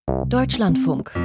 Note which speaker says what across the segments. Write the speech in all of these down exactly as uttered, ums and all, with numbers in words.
Speaker 1: Deutschlandfunk.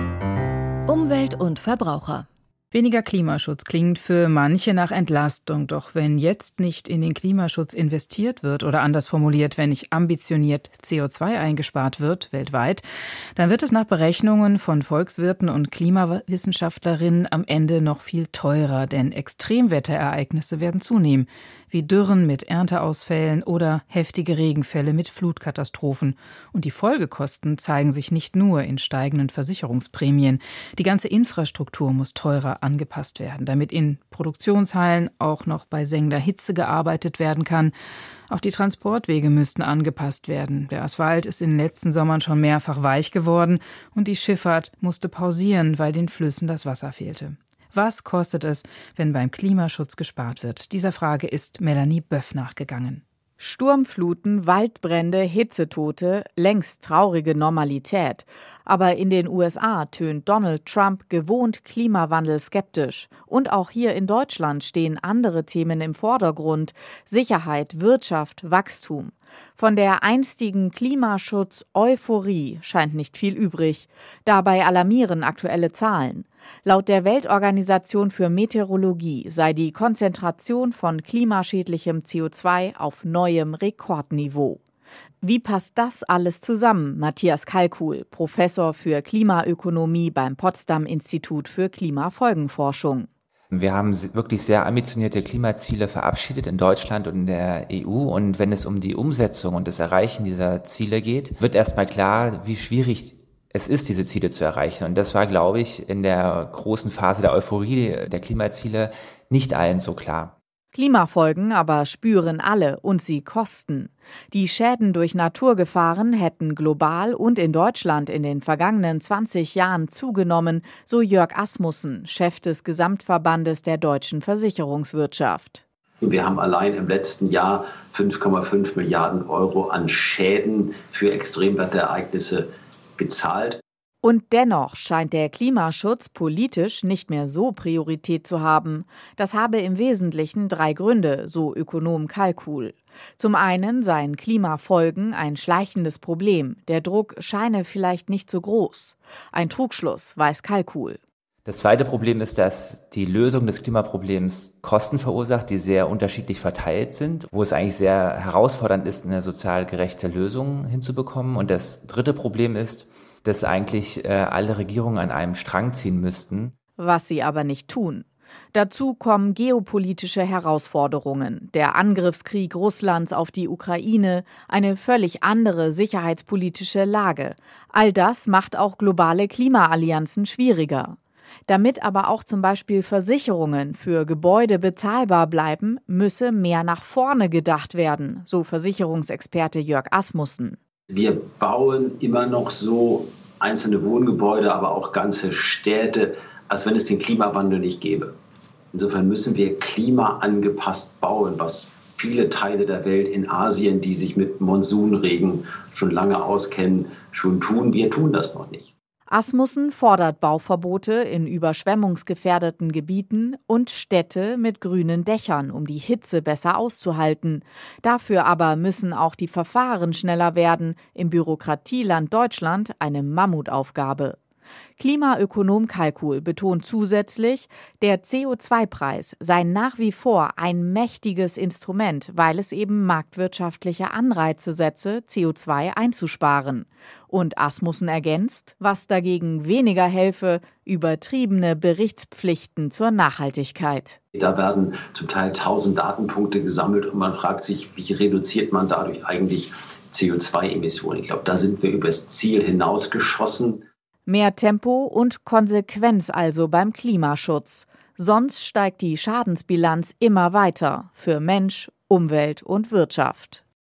Speaker 1: Umwelt und Verbraucher.
Speaker 2: Weniger Klimaschutz klingt für manche nach Entlastung. Doch wenn jetzt nicht in den Klimaschutz investiert wird oder anders formuliert, wenn nicht ambitioniert C O zwei eingespart wird, weltweit, dann wird es nach Berechnungen von Volkswirten und Klimawissenschaftlerinnen am Ende noch viel teurer. Denn Extremwetterereignisse werden zunehmen, wie Dürren mit Ernteausfällen oder heftige Regenfälle mit Flutkatastrophen. Und die Folgekosten zeigen sich nicht nur in steigenden Versicherungsprämien. Die ganze Infrastruktur muss teurer angepasst werden, damit in Produktionshallen auch noch bei sengender Hitze gearbeitet werden kann. Auch die Transportwege müssten angepasst werden. Der Asphalt ist in den letzten Sommern schon mehrfach weich geworden und die Schifffahrt musste pausieren, weil den Flüssen das Wasser fehlte. Was kostet es, wenn beim Klimaschutz gespart wird? Dieser Frage ist Melanie Böff nachgegangen.
Speaker 3: Sturmfluten, Waldbrände, Hitzetote, längst traurige Normalität. Aber in den U S A tönt Donald Trump gewohnt Klimawandel skeptisch. Und auch hier in Deutschland stehen andere Themen im Vordergrund: Sicherheit, Wirtschaft, Wachstum. Von der einstigen Klimaschutz-Euphorie scheint nicht viel übrig. Dabei alarmieren aktuelle Zahlen. Laut der Weltorganisation für Meteorologie sei die Konzentration von klimaschädlichem C O zwei auf neuem Rekordniveau. Wie passt das alles zusammen? Matthias Kalkuhl, Professor für Klimaökonomie beim Potsdam-Institut für Klimafolgenforschung.
Speaker 4: Wir haben wirklich sehr ambitionierte Klimaziele verabschiedet in Deutschland und in der E U. Und wenn es um die Umsetzung und das Erreichen dieser Ziele geht, wird erstmal klar, wie schwierig es ist, diese Ziele zu erreichen. Und das war, glaube ich, in der großen Phase der Euphorie der Klimaziele nicht allen so klar.
Speaker 3: Klimafolgen aber spüren alle und sie kosten. Die Schäden durch Naturgefahren hätten global und in Deutschland in den vergangenen zwanzig Jahren zugenommen, so Jörg Asmussen, Chef des Gesamtverbandes der deutschen Versicherungswirtschaft.
Speaker 5: Wir haben allein im letzten Jahr fünf Komma fünf Milliarden Euro an Schäden für Extremwetterereignisse gezahlt.
Speaker 3: Und dennoch scheint der Klimaschutz politisch nicht mehr so Priorität zu haben. Das habe im Wesentlichen drei Gründe, so Ökonom Kalkuhl. Zum einen seien Klimafolgen ein schleichendes Problem. Der Druck scheine vielleicht nicht so groß. Ein Trugschluss, weiß Kalkuhl.
Speaker 4: Das zweite Problem ist, dass die Lösung des Klimaproblems Kosten verursacht, die sehr unterschiedlich verteilt sind, wo es eigentlich sehr herausfordernd ist, eine sozial gerechte Lösung hinzubekommen. Und das dritte Problem ist, dass eigentlich äh, alle Regierungen an einem Strang ziehen müssten.
Speaker 3: Was sie aber nicht tun. Dazu kommen geopolitische Herausforderungen, der Angriffskrieg Russlands auf die Ukraine, eine völlig andere sicherheitspolitische Lage. All das macht auch globale Klimaallianzen schwieriger. Damit aber auch zum Beispiel Versicherungen für Gebäude bezahlbar bleiben, müsse mehr nach vorne gedacht werden, so Versicherungsexperte Jörg Asmussen.
Speaker 5: Wir bauen immer noch so einzelne Wohngebäude, aber auch ganze Städte, als wenn es den Klimawandel nicht gäbe. Insofern müssen wir klimaangepasst bauen, was viele Teile der Welt in Asien, die sich mit Monsunregen schon lange auskennen, schon tun. Wir tun das noch nicht.
Speaker 3: Asmussen fordert Bauverbote in überschwemmungsgefährdeten Gebieten und Städte mit grünen Dächern, um die Hitze besser auszuhalten. Dafür aber müssen auch die Verfahren schneller werden. Im Bürokratieland Deutschland eine Mammutaufgabe. Klimaökonom Kalkuhl betont zusätzlich, der C O zwei Preis sei nach wie vor ein mächtiges Instrument, weil es eben marktwirtschaftliche Anreize setze, C O zwei einzusparen. Und Asmussen ergänzt, was dagegen weniger helfe, übertriebene Berichtspflichten zur Nachhaltigkeit.
Speaker 5: Da werden zum Teil tausend Datenpunkte gesammelt und man fragt sich, wie reduziert man dadurch eigentlich C O zwei Emissionen? Ich glaube, da sind wir übers Ziel hinausgeschossen.
Speaker 3: Mehr Tempo und Konsequenz also beim Klimaschutz. Sonst steigt die Schadensbilanz immer weiter für Mensch, Umwelt und Wirtschaft.